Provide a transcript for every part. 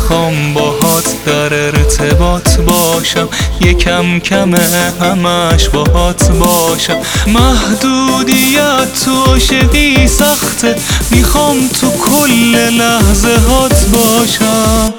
میخوام باهات در ارتباط باشم، یکم کمه همش باهات باشم. محدودیت تو عاشقی سخته، میخوام تو کل لحظه هات باشم.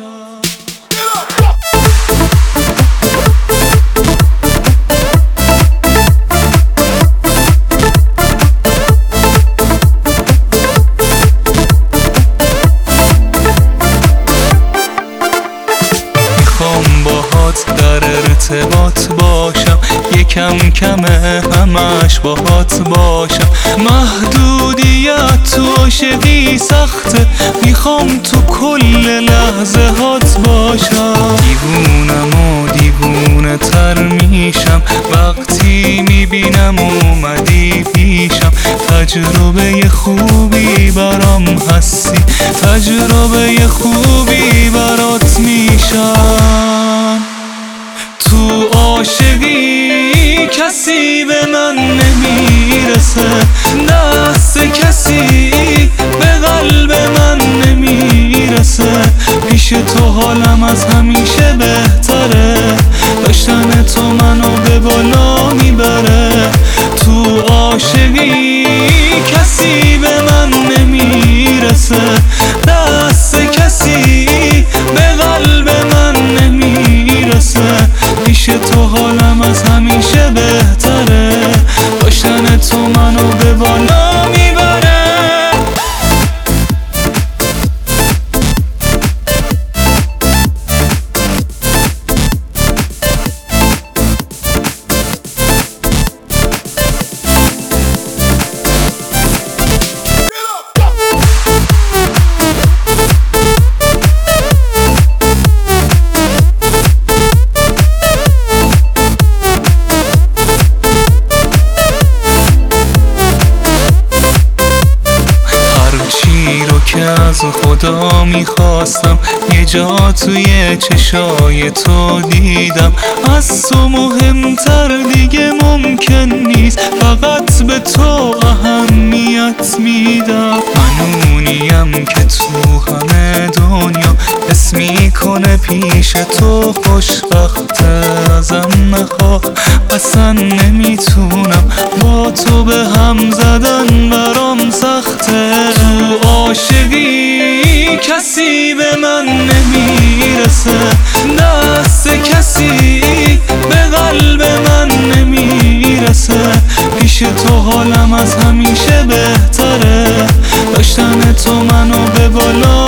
در ارتباط باشم، یکم کمه همش باهات باشم. محدودیت تو عاشقی سخته، میخوام تو کل لحظه هات باشم. دیوونم و دیوونه تر میشم وقتی میبینم اومدی پیشم. تجربه خوبی برام هستی، تجربه خوبی برات میشم. تو عاشقی کسی به من نمیرسه، دست کسی به قلب من نمیرسه. پیش تو حالم از همیشه بهتره، داشتن تو منو به بالا میبره. تو عاشقی کسی به من نمیرسه، دست کسی به قلب من نمیرسه. پیش تو حالم از همیشه بهتره، داشتن تو منو به بالا میبره. که از خدا میخواستم یه جا توی چشای تو دیدم. از تو مهمتر دیگه ممکن نیست، فقط به تو اهمیت میدم. منونیم که تو همه دنیا اسم میکنه پیش تو خوشبخته. ازم نخواه اصلا نمیتونم، با تو به هم زدن برام سخته. تو عاشقی کسی به من نمیرسه، دست کسی به قلب من نمیرسه. پیش تو حالم از همیشه بهتره، داشتن تو منو به بالا